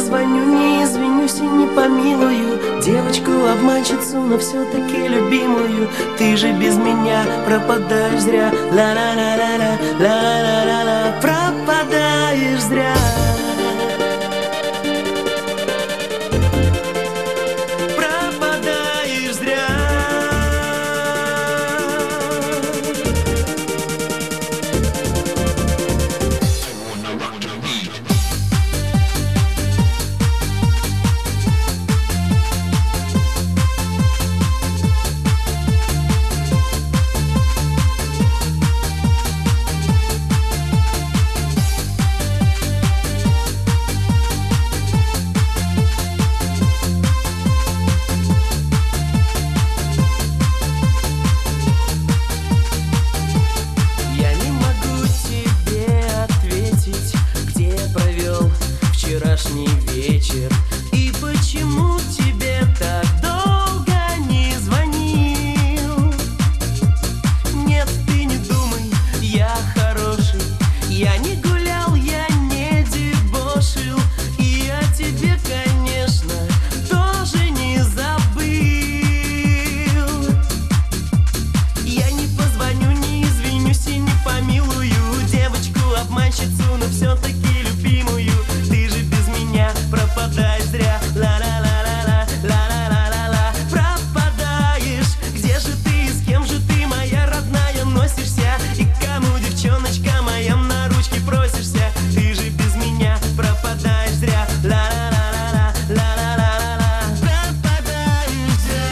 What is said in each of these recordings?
позвоню, не извинюсь и не помилую девочку-обманщицу, но все-таки любимую. Ты же без меня пропадаешь зря. Ла-ла-ла-ла-ла, ла-ла-ла-ла, пропадаешь зря. Вчерашний вечер. И почему тебе так долго не звонил? Нет, ты не думай, я хороший. Я не гулял, я не дебошил. И о тебе, конечно, тоже не забыл. Я не позвоню, не извинюсь и не помилую девочку-обманщицу, но все-таки любимую. Пропадаешь зря, ла-ла-ла-ла-ла, ла-ла-ла-ла-ла, пропадаешь. Где же ты, с кем же ты, моя родная, носишься? И кому, девчоночка моя, на ручки просишься? Ты же без меня пропадаешь зря, ла-ла-ла-ла-ла, ла-ла-ла-ла-ла, пропадаешь зря.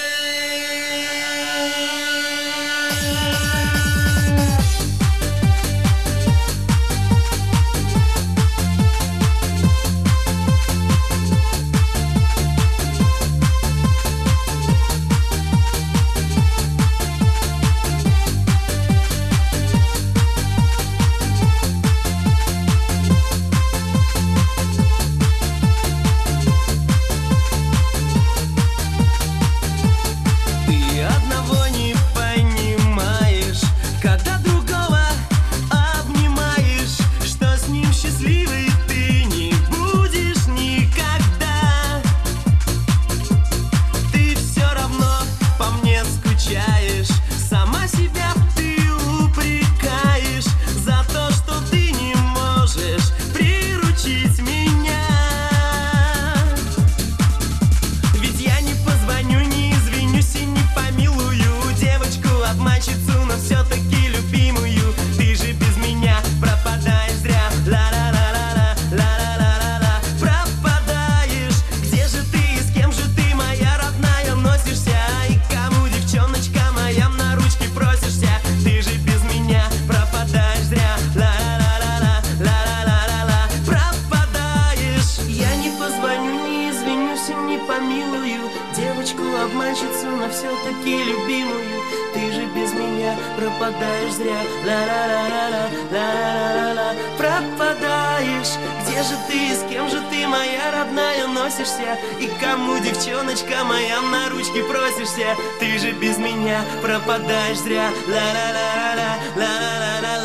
Сама себя ты упрекаешь за то, что ты не можешь приручить меня. Ведь я не позвоню, не извинюсь и не помилую девочку-обманщицу, но все-таки любимую. Ты же без меня пропадаешь зря, ла-ла-ла-ла-ла, ла-ла-ла-ла-ла, пропадаешь. Где же ты, с кем же ты, моя родная, носишься? И кому, девчоночка моя, на ручки просишься? Ты же без меня пропадаешь зря, ла-ла-ла-ла-ла, ла-ла-ла-ла-ла, пропадаешь. Я не позвоню, не извинюсь и не помилую девочку-обманщицу, но все-таки любимую. Ты же без меня пропадаешь зря, ла-ла-ла-ла-ла, ла-ла-ла-ла, пропадаешь. Где же ты, с кем же ты, моя родная, носишься? И кому, девчоночка моя, на ручки просишься? Ты же без меня пропадаешь зря, ла-ла-ла-ла-ла, ла-ла-ла-ла.